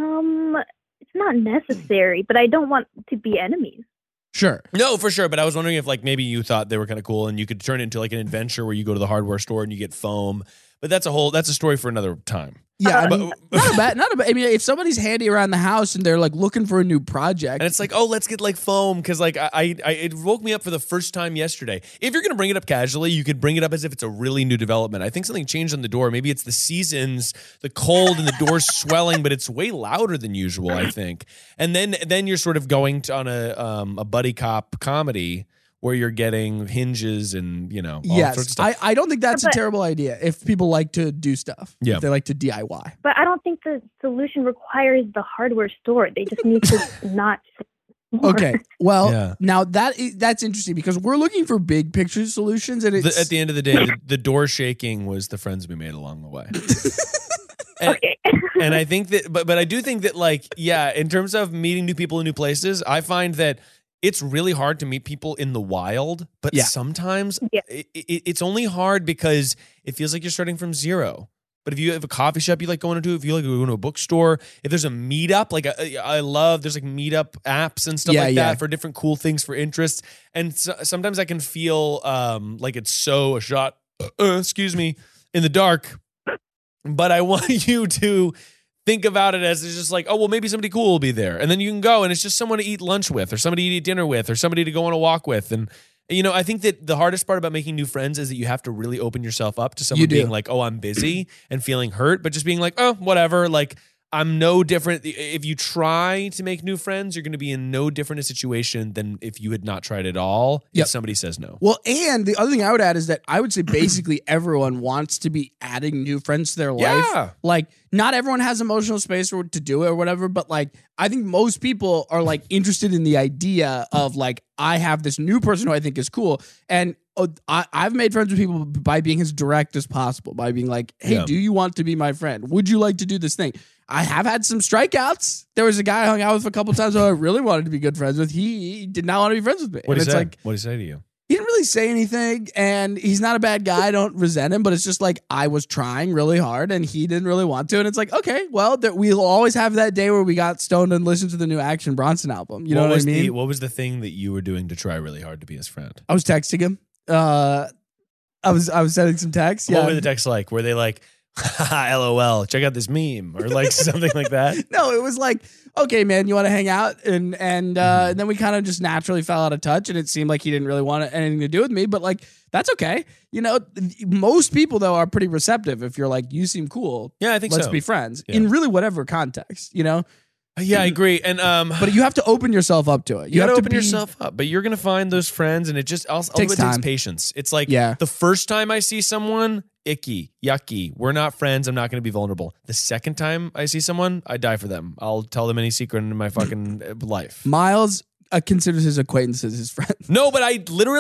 It's not necessary, but I don't want to be enemies. Sure. No, for sure. But I was wondering if like maybe you thought they were kind of cool and you could turn it into like an adventure where you go to the hardware store and you get foam. But that's a story for another time. Yeah, not a bad. I mean, if somebody's handy around the house and they're like looking for a new project, and it's like, oh, let's get like foam because like it woke me up for the first time yesterday. If you're gonna bring it up casually, you could bring it up as if it's a really new development. I think something changed on the door. Maybe it's the seasons, the cold, and the door's swelling, but it's way louder than usual. I think, and then you're sort of going on a buddy cop comedy where you're getting hinges and, all sorts of stuff. I don't think that's a terrible idea if people like to do stuff. Yeah. If they like to DIY. But I don't think the solution requires the hardware store. They just need to not... Okay. Well, now that's interesting because we're looking for big picture solutions. And at the end of the day, the door shaking was the friends we made along the way. Okay. And I think that, but I do think that like, in terms of meeting new people in new places, I find that it's really hard to meet people in the wild, but sometimes it's only hard because it feels like you're starting from zero. But if you have a coffee shop you like going to, if you like going to a bookstore, if there's a meetup, like there's like meetup apps and stuff like that for different cool things for interests. And sometimes I can feel like it's so a shot, in the dark. But I want you to think about it as it's just like, oh, well, maybe somebody cool will be there. And then you can go and it's just someone to eat lunch with or somebody to eat dinner with or somebody to go on a walk with. And, I think that the hardest part about making new friends is that you have to really open yourself up to someone being like, oh, I'm busy and feeling hurt, but just being like, oh, whatever. Like, I'm no different. If you try to make new friends, you're going to be in no different a situation than if you had not tried at all. If somebody says no. Well, and the other thing I would add is that I would say basically everyone wants to be adding new friends to their life. Yeah. Like, not everyone has emotional space to do it or whatever, but like, I think most people are like interested in the idea of like, I have this new person who I think is cool. And I've made friends with people by being as direct as possible, by being like, hey, do you want to be my friend? Would you like to do this thing? I have had some strikeouts. There was a guy I hung out with a couple times who I really wanted to be good friends with. He did not want to be friends with me. What did he say to you? He didn't really really say anything, and he's not a bad guy. I don't resent him, but it's just like I was trying really hard, and he didn't really want to. And it's like, okay, well, we'll always have that day where we got stoned and listened to the new Action Bronson album. You know what I mean? What was the thing that you were doing to try really hard to be his friend? I was texting him. I was sending some texts. Yeah. What were the texts like? Were they like, LOL, check out this meme, or like something like that? No, it was like, okay, man, you want to hang out? And then we kind of just naturally fell out of touch, and it seemed like he didn't really want anything to do with me, but like, that's okay. You know, most people, though, are pretty receptive if you're like, you seem cool. Yeah, I think let's so. be friends Yeah. in really whatever context, you know? Yeah, I agree. And but you have to open yourself up to it. you have gotta to open yourself up, but you're gonna find those friends, and it just also Takes takes time. patience. It's like Yeah. the first time I see someone, icky, yucky. We're not friends. I'm not gonna be vulnerable. The second time I see someone, I die for them. I'll tell them any secret in my fucking life. Miles considers his acquaintances his friends. No, but I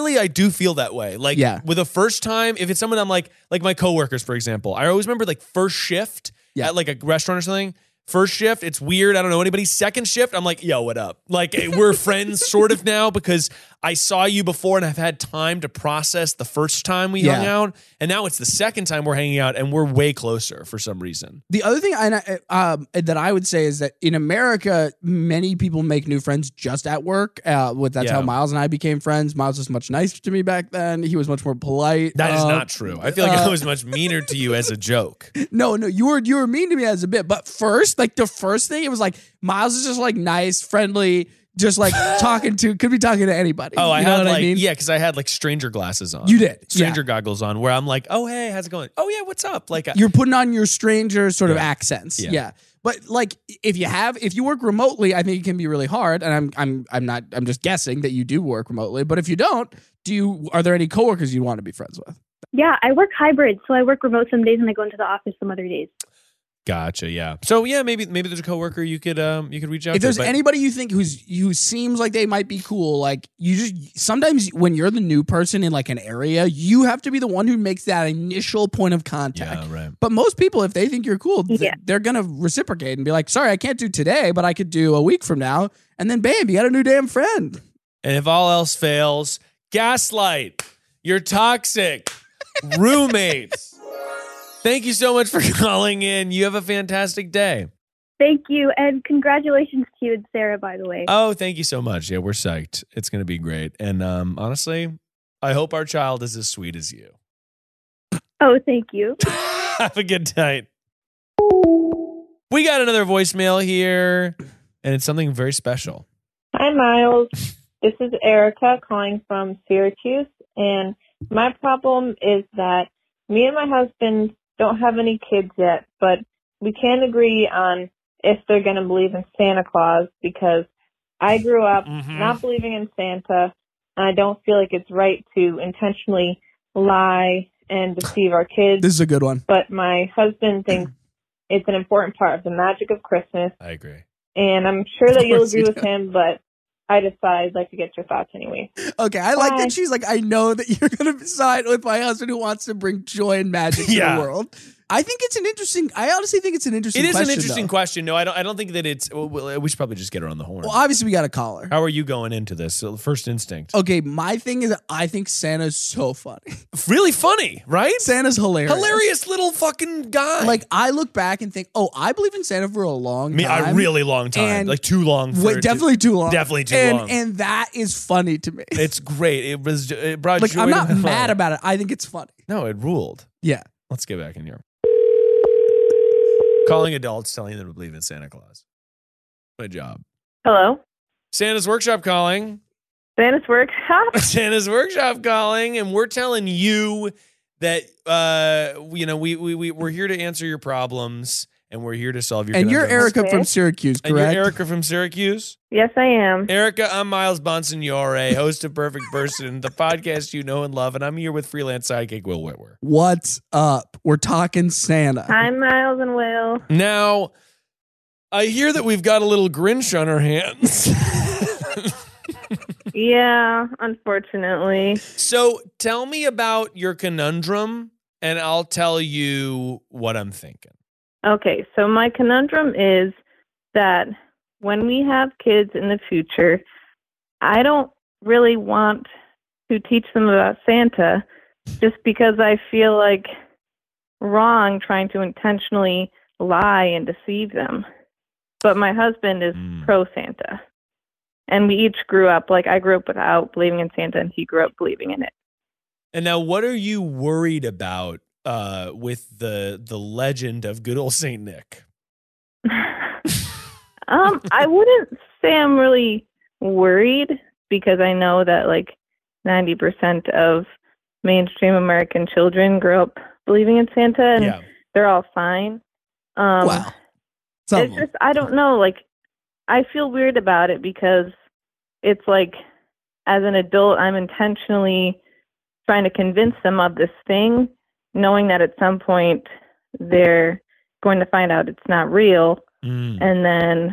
do feel that way. Like, Yeah. with a first time, if it's someone I'm like my coworkers, for example, I always remember like first shift at like a restaurant or something. First shift, it's weird. I don't know anybody. Second shift, I'm like, yo, what up? Like, we're friends sort of now because I saw you before and I've had time to process the first time we hung out. And now it's the second time we're hanging out and we're way closer for some reason. The other thing that I would say is that in America, many people make new friends just at work. That's how Miles and I became friends. Miles was much nicer to me back then. He was much more polite. That is not true. I feel like I was much meaner to you as a joke. No, you were mean to me as a bit. But first, like the first thing, it was like Miles is just like nice, friendly, just like could be talking to anybody. Oh, you know what I mean? Yeah, because I had like stranger glasses on. You did. Stranger goggles on where I'm like, oh, hey, how's it going? Oh, yeah, what's up? Like, You're putting on your stranger sort of accents. Yeah. Yeah. But like if you work remotely, I think it can be really hard. And I'm just guessing that you do work remotely. But if you don't, are there any coworkers you want to be friends with? Yeah, I work hybrid, so I work remote some days and I go into the office some other days. Gotcha. Yeah. So yeah, maybe there's a coworker you could reach out to. If there's anybody you think who seems like they might be cool, like sometimes when you're the new person in like an area, you have to be the one who makes that initial point of contact. Yeah, right. But most people, if they think you're cool, they're gonna reciprocate and be like, "Sorry, I can't do today, but I could do a week from now." And then bam, you got a new damn friend. And if all else fails, gaslight. You're toxic. Roommates. Thank you so much for calling in. You have a fantastic day. Thank you, and congratulations to you and Sarah, by the way. Oh, thank you so much. Yeah, we're psyched. It's going to be great. And honestly, I hope our child is as sweet as you. Oh, thank you. Have a good night. We got another voicemail here, and it's something very special. Hi, Miles. This is Erica calling from Syracuse, and my problem is that me and my husband don't have any kids yet, but we can't agree on if they're going to believe in Santa Claus because I grew up not believing in Santa, and I don't feel like it's right to intentionally lie and deceive our kids. This is a good one. But my husband thinks it's an important part of the magic of Christmas. I agree. And I'm sure that you'll agree with him, but I decided I'd like to get your thoughts anyway. Okay, I like that she's like, I know that you're going to side with my husband who wants to bring joy and magic to the world. I think it's I honestly think it's an interesting question. It is an interesting question. No, I don't think that it's, we should probably just get her on the horn. Well, obviously we got a caller. How are you going into this? So first instinct. Okay, my thing is I think Santa's so funny. Really funny, right? Santa's hilarious. Hilarious little fucking guy. Like, I look back and think, I believe in Santa for a long time. A really long time. And like too long. Definitely too long. Definitely too long. And that is funny to me. It's great. It brought like, joy I'm not to my mad life. about it. I think it's funny. No, it ruled. Yeah. Let's get back in here. Calling adults, telling them to believe in Santa Claus. Good job. Hello? Santa's Workshop calling. Santa's Workshop? Santa's Workshop calling, and we're telling you that we're here to answer your problems, and we're here to solve your And you're conundrums. Erica from Syracuse, correct? And you're Erica from Syracuse? Yes, I am. Erica, I'm Miles Bonsignore, host of Perfect Person, the podcast you know and love, and I'm here with freelance sidekick Will Whitwer. What's up? We're talking Santa. Hi, Miles and Will. Now, I hear that we've got a little Grinch on our hands. Yeah, unfortunately. So tell me about your conundrum, and I'll tell you what I'm thinking. Okay, so my conundrum is that when we have kids in the future, I don't really want who teach them about Santa, just because I feel like wrong trying to intentionally lie and deceive them. But my husband is pro Santa. And we each grew up, like I grew up without believing in Santa and he grew up believing in it. And now what are you worried about with the legend of good old Saint Nick? I wouldn't say I'm really worried because I know that like 90% of mainstream American children grow up believing in Santa and they're all fine. Wow. It's just, I don't know, like I feel weird about it because it's like as an adult, I'm intentionally trying to convince them of this thing, knowing that at some point they're going to find out it's not real. And then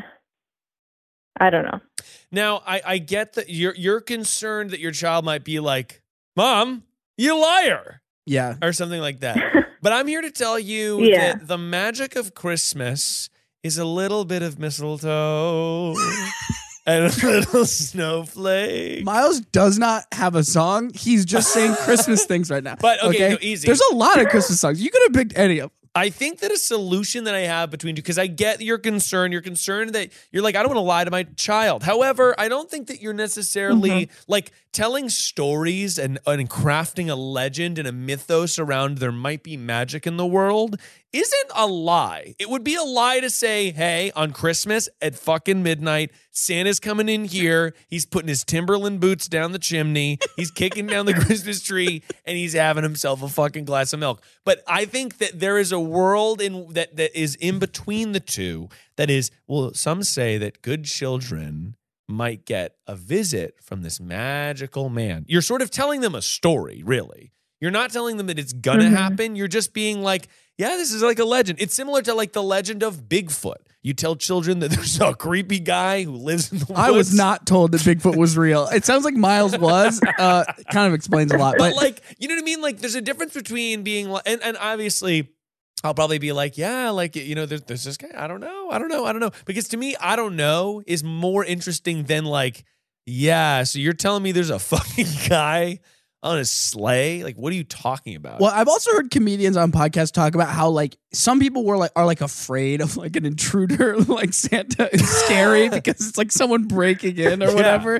I don't know. Now, I get that you're concerned that your child might be like, Mom, you liar. Yeah. Or something like that. But I'm here to tell you that the magic of Christmas is a little bit of mistletoe and a little snowflake. Miles does not have a song. He's just saying Christmas things right now. But okay? No, easy. There's a lot of Christmas songs. You could have picked any of them. I think that a solution that I have between you, because I get your concern. You're concerned that you're like, I don't want to lie to my child. However, I don't think that you're necessarily like telling stories and crafting a legend and a mythos around there might be magic in the world isn't a lie. It would be a lie to say, hey, on Christmas at fucking midnight, Santa's coming in here. He's putting his Timberland boots down the chimney. He's kicking down the Christmas tree and he's having himself a fucking glass of milk. But I think that there is a world that is in between the two that is, well, some say that good children might get a visit from this magical man. You're sort of telling them a story, really. You're not telling them that it's gonna happen. You're just being like, yeah, this is like a legend. It's similar to like the legend of Bigfoot. You tell children that there's a creepy guy who lives in the woods. I was not told that Bigfoot was real. It sounds like Miles was. Kind of explains a lot. But like, you know what I mean? Like there's a difference between being like, and obviously I'll probably be like, yeah, like, you know, there's this guy. I don't know. Because to me, I don't know is more interesting than like, yeah, so you're telling me there's a fucking guy on a sleigh? Like, what are you talking about? Well, I've also heard comedians on podcasts talk about how like some people are afraid of like an intruder, like Santa is scary because it's like someone breaking in or whatever.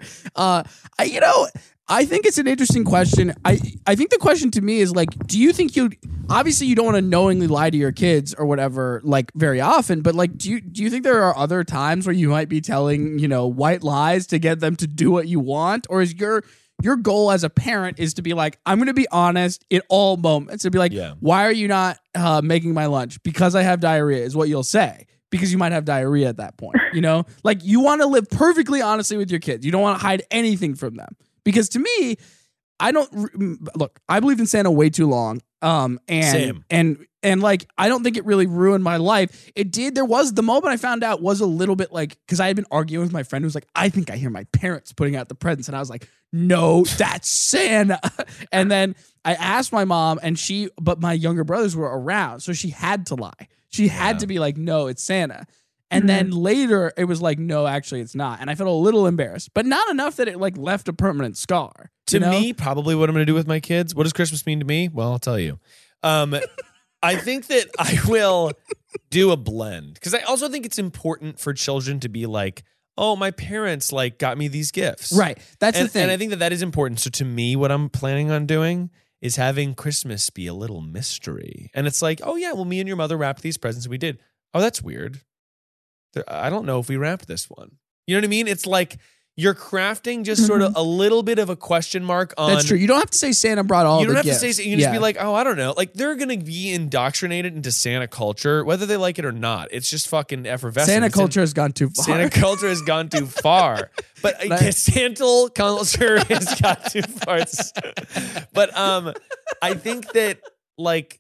I think it's an interesting question. I think the question to me is like, do you think obviously you don't want to knowingly lie to your kids or whatever, like very often, but like, do you think there are other times where you might be telling, you know, white lies to get them to do what you want? Or is your goal as a parent is to be like, I'm going to be honest in all moments and be like, why are you not making my lunch? Because I have diarrhea is what you'll say. Because you might have diarrhea at that point, you know? Like you want to live perfectly honestly with your kids. You don't want to hide anything from them. Because to me, I believed in Santa way too long. And like, I don't think it really ruined my life. It did. There was the moment I found out was a little bit like, because I had been arguing with my friend who was like, I think I hear my parents putting out the presents. And I was like, no, that's Santa. And then I asked my mom but my younger brothers were around. So she had to lie. She had to be like, no, it's Santa. And then later it was like, no, actually it's not. And I felt a little embarrassed, but not enough that it like left a permanent scar. To me, probably what I'm going to do with my kids. What does Christmas mean to me? Well, I'll tell you. I think that I will do a blend because I also think it's important for children to be like, oh, my parents like got me these gifts. Right. That's the thing. And I think that is important. So to me, what I'm planning on doing is having Christmas be a little mystery. And it's like, oh yeah, well, me and your mother wrapped these presents and we did. Oh, that's weird. I don't know if we wrapped this one. You know what I mean? It's like you're crafting just sort of a little bit of a question mark on. That's true. You don't have to say Santa brought all the gifts. You don't have to say, you can just be like, oh, I don't know. Like they're going to be indoctrinated into Santa culture, whether they like it or not. It's just fucking effervescent. Santa culture has gone too far. Santa culture has gone too far. But Santa culture has gone too far. But I think that like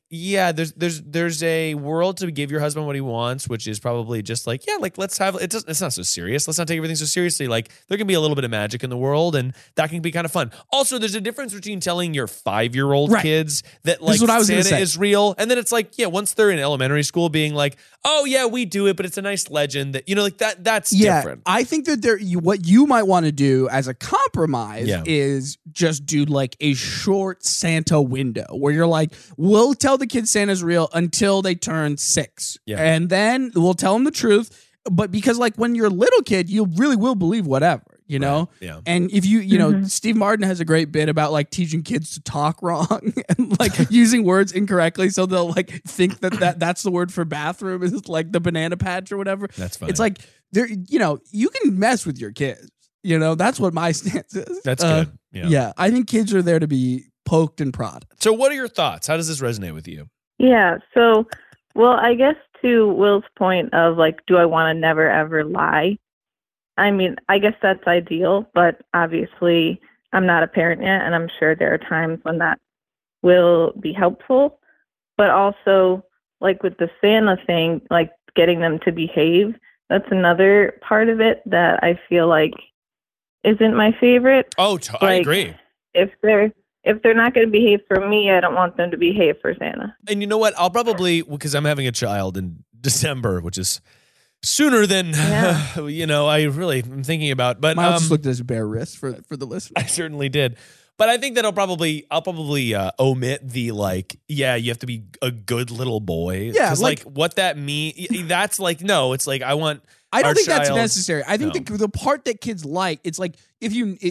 yeah, there's a world to give your husband what he wants, which is probably just like, yeah, like let's have it's not so serious. Let's not take everything so seriously. Like there can be a little bit of magic in the world, and that can be kind of fun. Also, there's a difference between telling your 5-year-old kids that like Santa is real, and then it's like, yeah, once they're in elementary school, being like, oh yeah, we do it, but it's a nice legend that like that's different. I think that what you might want to do as a compromise is just do like a short Santa window where you're like, we'll tell the kids Santa's real until they turn 6. Yeah. And then we'll tell them the truth. But because like when you're a little kid, you really will believe whatever, you know? Right. Yeah. And if you know, Steve Martin has a great bit about like teaching kids to talk wrong and like using words incorrectly. So they'll like think that's the word for bathroom is like the banana patch or whatever. That's funny. It's like there, you can mess with your kids. That's what my stance is. That's good. Yeah. I think kids are there to be poked and prodded. So what are your thoughts? How does this resonate with you? Yeah. So, well, I guess to Will's point of like, do I want to never ever lie? I mean, I guess that's ideal, but obviously I'm not a parent yet, and I'm sure there are times when that will be helpful. But also, like with the Santa thing, like getting them to behave, that's another part of it that I feel like isn't my favorite. Oh, I agree. If they're not going to behave for me, I don't want them to behave for Santa. And you know what? I'll probably, because I'm having a child in December, which is sooner than, I really am thinking about. But Miles just looked at his bare wrist for the listener. I certainly did. But I think that I'll probably omit the like, yeah, you have to be a good little boy. Yeah, like what that means, that's like, no, it's like I don't think that's necessary. I think the part that kids like, it's like if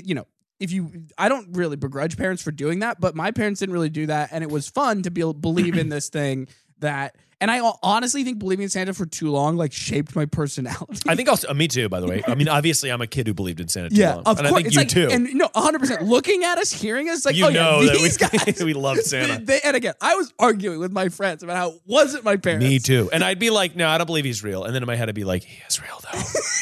I don't really begrudge parents for doing that, but my parents didn't really do that, and it was fun to believe in this thing that. And I honestly think believing in Santa for too long like shaped my personality. I think also me too. By the way, I mean obviously I'm a kid who believed in Santa too long, of and course. I think it's you like, too. And 100%. Looking at us, hearing us, like these guys, we love Santa. And again, I was arguing with my friends about how it wasn't my parents. Me too. And I'd be like, no, I don't believe he's real. And then in my head, I'd be like, he is real though.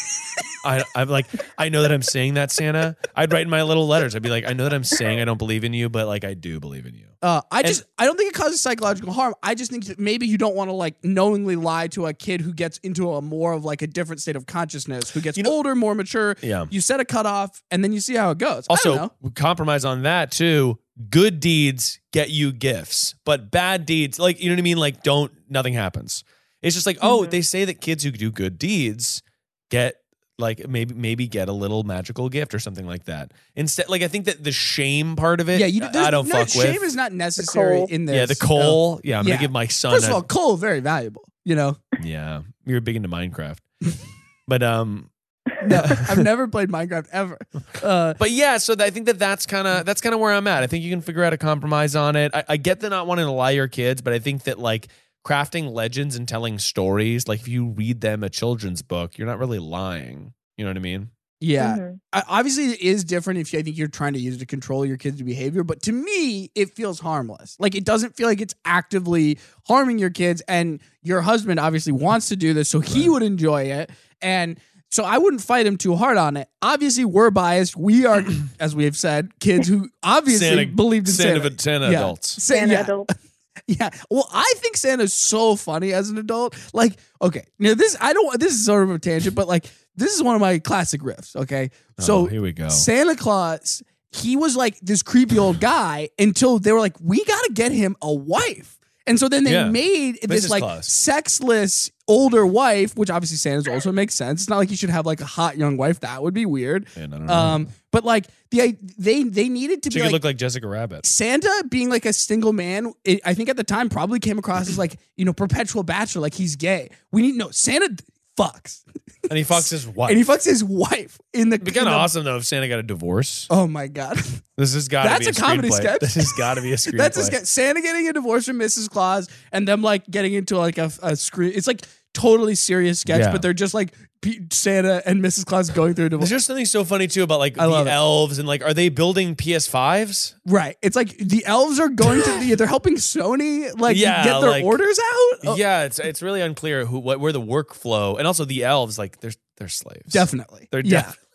I'm like, I know that I'm saying that, Santa. I'd write in my little letters. I'd be like, I know that I'm saying I don't believe in you, but like I do believe in you. I don't think it causes psychological harm. I just think that maybe you don't want to like knowingly lie to a kid who gets into a more of like a different state of consciousness, who gets older, more mature. Yeah. You set a cutoff and then you see how it goes. Also, we compromise on that too. Good deeds get you gifts, but bad deeds, like, you know what I mean? Like nothing happens. It's just like, they say that kids who do good deeds get like maybe get a little magical gift or something like that. Instead, like I think that the shame part of it, I don't fuck with. Shame is not necessary in this. Yeah, the coal. I'm gonna give my son. First of all, coal very valuable. Yeah, you're big into Minecraft, but no, I've never played Minecraft ever. But yeah, so I think that's kind of where I'm at. I think you can figure out a compromise on it. I get the not wanting to lie to your kids, but I think that like crafting legends and telling stories, like if you read them a children's book, you're not really lying. You know what I mean? Yeah. Mm-hmm. Obviously, it is different if I think you're trying to use it to control your kids' behavior. But to me, it feels harmless. Like it doesn't feel like it's actively harming your kids. And your husband obviously wants to do this, so he would enjoy it. And so I wouldn't fight him too hard on it. Obviously, we're biased. We are, as we have said, kids who obviously believed in Santa. Santa adults. Santa adults. Yeah. Well, I think Santa's so funny as an adult. Like, okay, now this is sort of a tangent, but like this is one of my classic riffs. Okay. So here we go. Santa Claus, he was like this creepy old guy until they were like, we got to get him a wife. And so then they made this like sexless older wife, which obviously Santa's also makes sense. It's not like he should have like a hot young wife. That would be weird. Yeah, no. But like they needed to she be could look like Jessica Rabbit. Santa being like a single man, I think at the time probably came across as like, perpetual bachelor, like he's gay. Santa fucks. And he fucks his wife. And he fucks his wife in the. It'd be kind of awesome though if Santa got a divorce. Oh my god, this has got to be a comedy sketch. This has got to be a screenplay. That's a sketch. Santa getting a divorce from Mrs. Claus, and them like getting into like a screen. It's like totally serious sketch, but they're just like Santa and Mrs. Claus going through a divorce. There's just something so funny too about like the elves and like, are they building PS5s? Right. It's like the elves are going to they're helping Sony get their orders out. Yeah, it's really unclear where the workflow, and also the elves, like they're slaves. Definitely. They're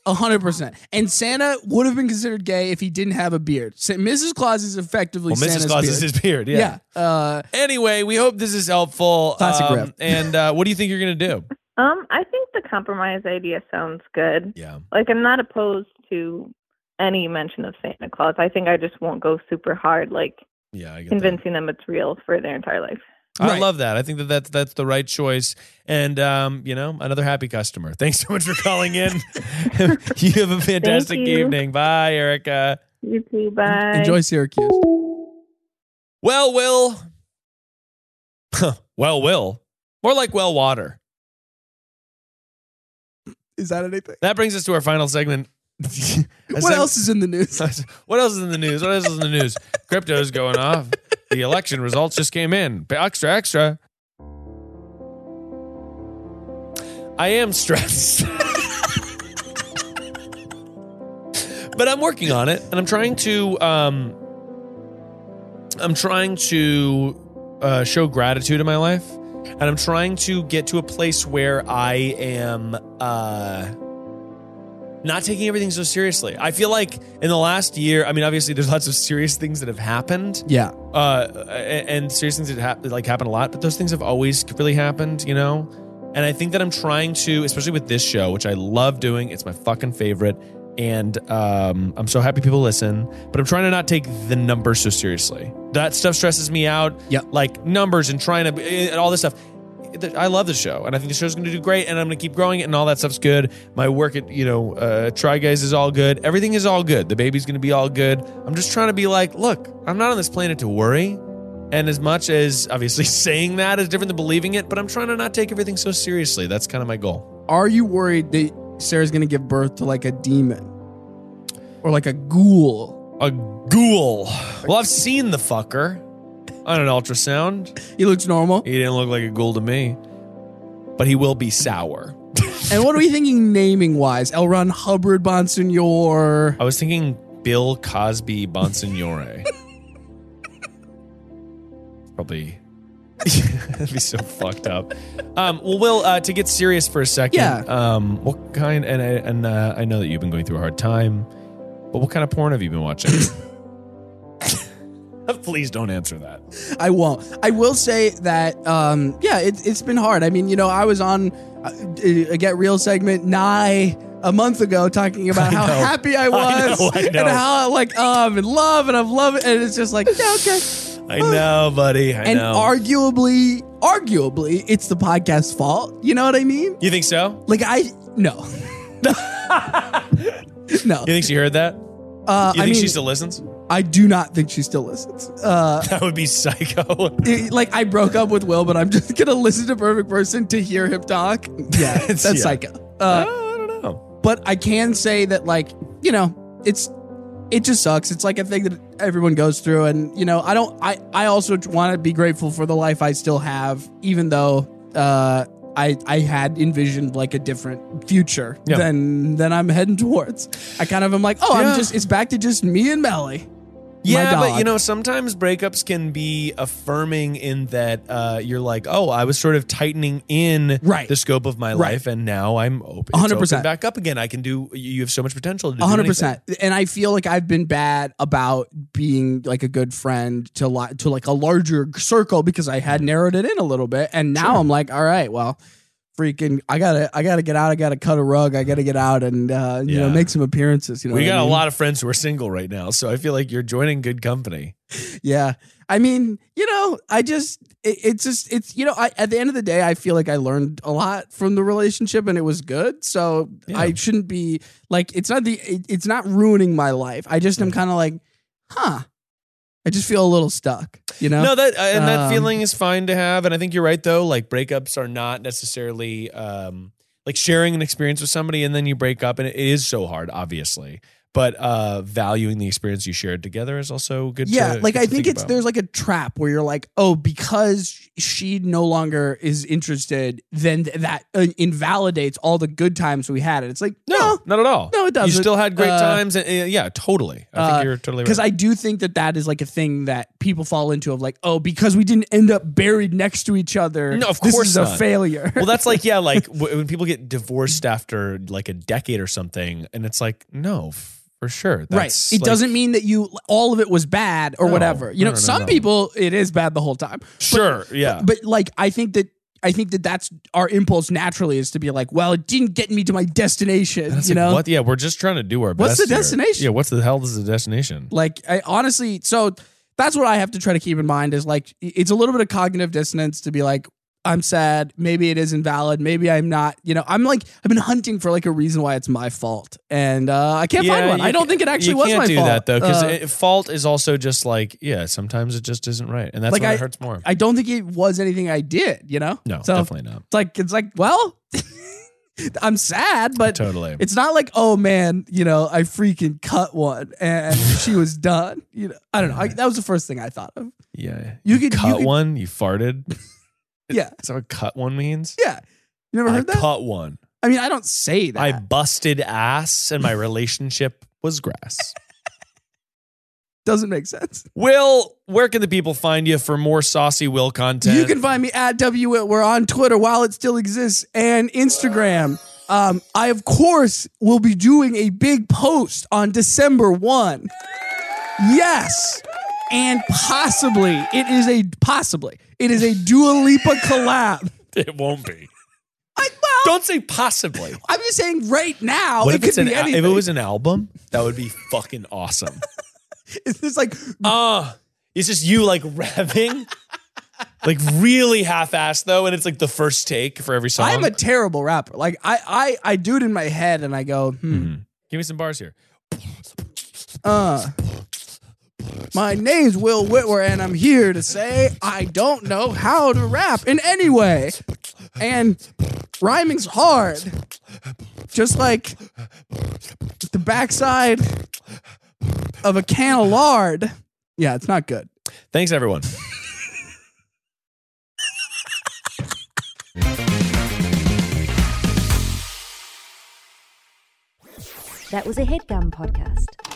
100%. And Santa would have been considered gay if he didn't have a beard. Mrs. Claus is effectively Santa's Mrs. Claus beard. is his beard. Yeah. Anyway, we hope this is helpful. Classic riff. And what do you think you're going to do? I think the compromise idea sounds good. Yeah. Like, I'm not opposed to any mention of Santa Claus. I think I just won't go super hard, like convincing them it's real for their entire life. I love that. I think that's the right choice. And, another happy customer. Thanks so much for calling in. You have a fantastic evening. Bye, Erica. You too. Bye. Enjoy Syracuse. Well, Will. Well, Will. More like well water. Is that anything? That brings us to our final segment. What else is in the news? What else is in the news? What else is in the news? Crypto's going off. The election results just came in. Extra, extra. I am stressed. But I'm working on it, and I'm trying to show gratitude in my life, and I'm trying to get to a place where I am not taking everything so seriously. I feel like in the last year, I mean, obviously there's lots of serious things that have happened. Yeah. And serious things that happen a lot, but those things have always really happened, you know? And I think that I'm trying to, especially with this show, which I love doing, it's my fucking favorite, and I'm so happy people listen, but I'm trying to not take the numbers so seriously. That stuff stresses me out. Yeah. Like numbers and trying to, and all this stuff. I love the show, and I think the show's going to do great, and I'm going to keep growing it, and all that stuff's good. My work at, Try Guys is all good. Everything is all good. The baby's going to be all good. I'm just trying to be like, look, I'm not on this planet to worry. And as much as, obviously, saying that is different than believing it, but I'm trying to not take everything so seriously. That's kind of my goal. Are you worried that Sarah's going to give birth to like a demon? Or like a ghoul? A ghoul. Well, I've seen the fucker on an ultrasound. He looks normal. He didn't look like a ghoul to me. But he will be sour. And what are we thinking naming wise? L. Ron Hubbard Bonsignor. I was thinking Bill Cosby Bonsignore. Probably. That'd be so fucked up. Well, Will, to get serious for a second. Yeah. What kind? And I know that you've been going through a hard time. But what kind of porn have you been watching? Please don't answer that. I won't. I will say that, it's been hard. I mean, I was on a Get Real segment nigh a month ago talking about how happy I was. I know. And how I'm in love and I'm loving it. And it's just like, yeah, okay. I know, buddy. I know. Arguably, it's the podcast's fault. You know what I mean? You think so? Like, no. No. You think she heard that? You think she still listens? I do not think she still listens. That would be psycho. I broke up with Will, but I'm just going to listen to Perfect Person to hear him talk. Yeah, that's psycho. I don't know. But I can say that, it just sucks. It's like a thing that everyone goes through. And, I also want to be grateful for the life I still have, even though I had envisioned like a different future than I'm heading towards. I kind of am like, it's back to just me and Melly. Yeah, but sometimes breakups can be affirming in that you're like, I was sort of tightening in the scope of my life, and now I'm open. 100% back up again. I can do. You have so much potential to do 100%. And I feel like I've been bad about being like a good friend to like a larger circle because I had narrowed it in a little bit, and now I'm like, all right, well. Freaking! I gotta get out. I gotta cut a rug. I gotta get out and make some appearances. We got a lot of friends who are single right now, so I feel like you're joining good company. Yeah, I mean, at the end of the day, I feel like I learned a lot from the relationship, and it was good. So I shouldn't be like it's not ruining my life. I just am kind of like, I just feel a little stuck, No, that feeling is fine to have, and I think you're right though. Like breakups are not necessarily like sharing an experience with somebody and then you break up, and it is so hard, obviously. But valuing the experience you shared together is also good. Yeah, to, like good I to think about. there's like a trap where you're like, oh, because she no longer is interested, then that invalidates all the good times we had. And it's like, no, not at all. No, it doesn't. You still had great times. And, yeah, totally. I think you're totally right. Because I do think that is like a thing that people fall into of like, oh, because we didn't end up buried next to each other. No, of this course is not. a failure. Well, that's like, yeah, like when people get divorced after like a decade or something, and it's like, no, for sure. That's right. It like, doesn't mean that all of it was bad or whatever. You know, some people, it is bad the whole time. Sure, yeah. But like, I think that that's our impulse naturally is to be like, well, it didn't get me to my destination. You know? What? Yeah, we're just trying to do our best. What's the here. destination? Yeah, what's the hell is the destination? Like, I honestly, so that's what I have to try to keep in mind is like, it's a little bit of cognitive dissonance to be like, I'm sad. Maybe it is invalid. Maybe I'm not. You know, I've been hunting for like a reason why it's my fault, and I can't find one. I don't think it actually was my fault. You can't do that though, because fault is also just like, yeah, sometimes it just isn't right, and that's like when it hurts more. I don't think it was anything I did. You know, no, definitely not. It's like, well, I'm sad, but totally, it's not like, oh man, you know, I freaking cut one and she was done. You know, I don't know. That was the first thing I thought of. Yeah, you could cut one. You farted. Yeah. Is that what cut one means? Yeah. You never heard that? Cut one. I mean, I don't say that. I busted ass and my relationship was grass. Doesn't make sense. Will, where can the people find you for more Saucy Will content? You can find me at WWill. We're on Twitter while it still exists and Instagram. I, of course, will be doing a big post on December 1. Yes. And possibly, it is a Dua Lipa collab. It won't be. Don't say possibly. I'm just saying right now, what it if could be anything. If it was an album, that would be fucking awesome. It's just like, it's just you like revving, like really half-assed though, and it's like the first take for every song. I'm a terrible rapper. Like I do it in my head and I go, Give me some bars here. My name's Will Whitwer, and I'm here to say I don't know how to rap in any way. And rhyming's hard. Just like the backside of a can of lard. Yeah, it's not good. Thanks, everyone. That was a HeadGum podcast.